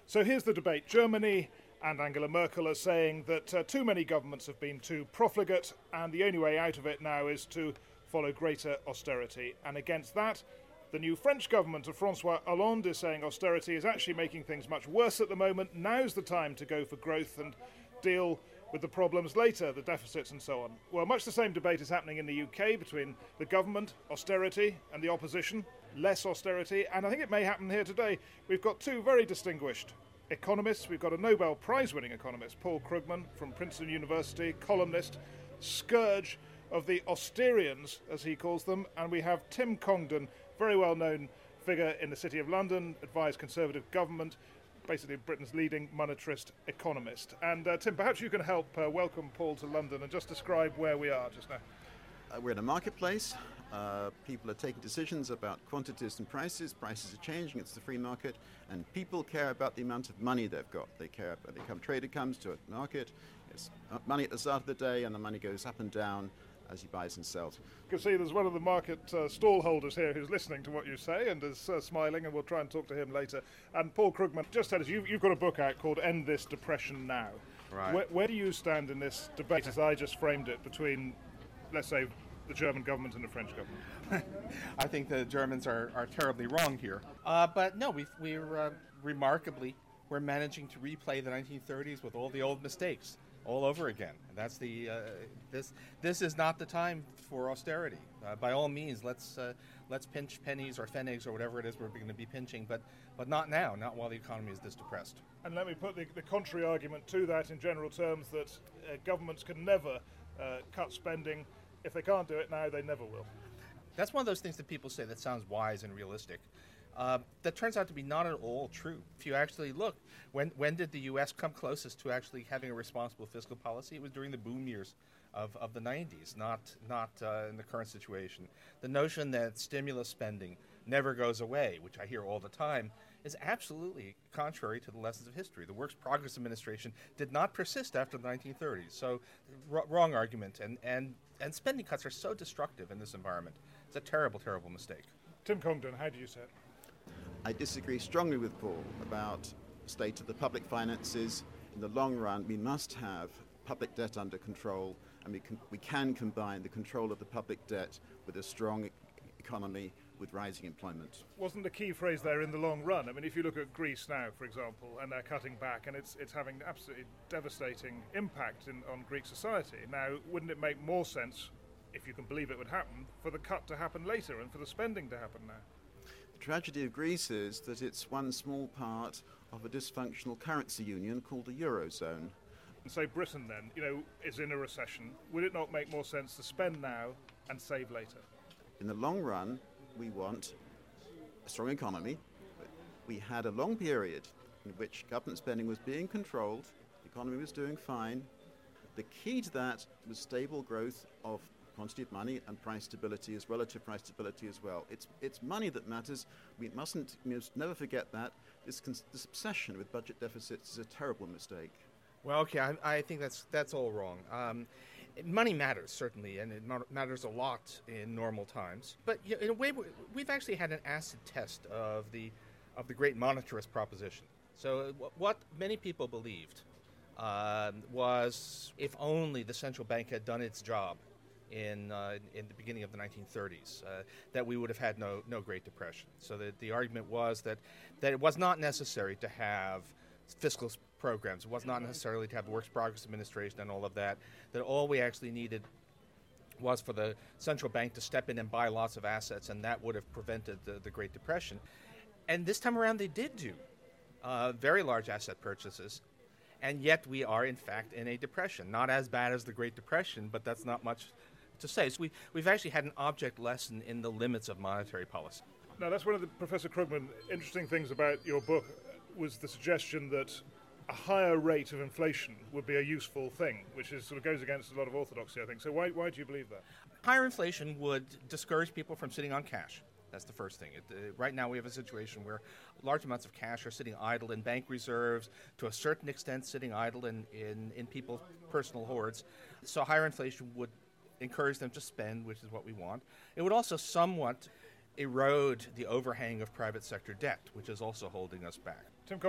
So here's the debate. Germany and Angela Merkel are saying that too many governments have been too profligate, and the only way out of it now is to follow greater austerity. And against that, the new French government of François Hollande is saying austerity is actually making things much worse at the moment. Now's the time to go for growth and deal with the problems later, the deficits and so on. Well, much the same debate is happening in the UK between the government, austerity, and the opposition, less austerity. And I think it may happen here today. We've got two very distinguished economists. We've got a Nobel Prize-winning economist, Paul Krugman from Princeton University, columnist, scourge of the Austerians, as he calls them. And we have Tim Congdon, very well-known figure in the City of London, advised Conservative government, basically Britain's leading monetarist economist. And Tim, perhaps you can help welcome Paul to London and just describe where we are just now. We're in a marketplace. People are taking decisions about quantities and prices. Prices are changing. It's the free market. And people care about the amount of money they've got. They care about trader comes to a market. It's money at the start of the day, and the money goes up and down as he buys and sells. You can see there's one of the market stall holders here who's listening to what you say and is smiling, and we'll try and talk to him later. And Paul Krugman, just tell us, you've got a book out called End This Depression Now. Right. Where do you stand in this debate, as I just framed it, between, let's say, the German government and the French government? I think the Germans are terribly wrong here. But no, we're remarkably, we're managing to replay the 1930s with all the old mistakes all over again. And that's this is not the time for austerity. By all means, let's pinch pennies or pfennigs or whatever it is we're going to be pinching, but not now, not while the economy is this depressed. And let me put the contrary argument to that in general terms, that governments can never cut spending. If they can't do it now, they never will. That's one of those things that people say that sounds wise and realistic. That turns out to be not at all true. If you actually look, when did the U.S. come closest to actually having a responsible fiscal policy? It was during the boom years of the 90s, not in the current situation. The notion that stimulus spending never goes away, which I hear all the time, is absolutely contrary to the lessons of history. The Works Progress Administration did not persist after the 1930s. So, wrong argument. And spending cuts are so destructive in this environment. It's a terrible, terrible mistake. Tim Congdon, how do you say it? I disagree strongly with Paul about the state of the public finances. In the long run, we must have public debt under control, and we can combine the control of the public debt with a strong economy with rising employment. Wasn't the key phrase there in the long run? I mean, if you look at Greece now, for example, and they're cutting back, and it's having absolutely devastating impact on Greek society. Now, wouldn't it make more sense, if you can believe it would happen, for the cut to happen later and for the spending to happen now? The tragedy of Greece is that it's one small part of a dysfunctional currency union called the Eurozone. And say Britain then, is in a recession. Would it not make more sense to spend now and save later? In the long run, we want a strong economy. We had a long period in which government spending was being controlled, the economy was doing fine. The key to that was stable growth of quantity of money and price stability, as relative price stability as well. It's money that matters. We must never forget that. This obsession with budget deficits is a terrible mistake. Well, okay, I think that's all wrong. Money matters, certainly, and it matters a lot in normal times. But in a way, we've actually had an acid test of the great monetarist proposition. So what many people believed was, if only the central bank had done its job in the beginning of the 1930s, that we would have had no Great Depression. So the argument was that it was not necessary to have fiscal programs. It was not necessarily to have the Works Progress Administration and all of that. That all we actually needed was for the central bank to step in and buy lots of assets, and that would have prevented the Great Depression. And this time around, they did do very large asset purchases, and yet we are, in fact, in a depression. Not as bad as the Great Depression, but that's not much to say. So we've actually had an object lesson in the limits of monetary policy. Now, that's one of the, Professor Krugman, interesting things about your book, was the suggestion that a higher rate of inflation would be a useful thing, which is sort of goes against a lot of orthodoxy, I think. So why do you believe that? Higher inflation would discourage people from sitting on cash. That's the first thing. Right now we have a situation where large amounts of cash are sitting idle in bank reserves, to a certain extent sitting idle in people's personal hoards. So higher inflation would encourage them to spend, which is what we want. It would also somewhat erode the overhang of private sector debt, which is also holding us back. Tim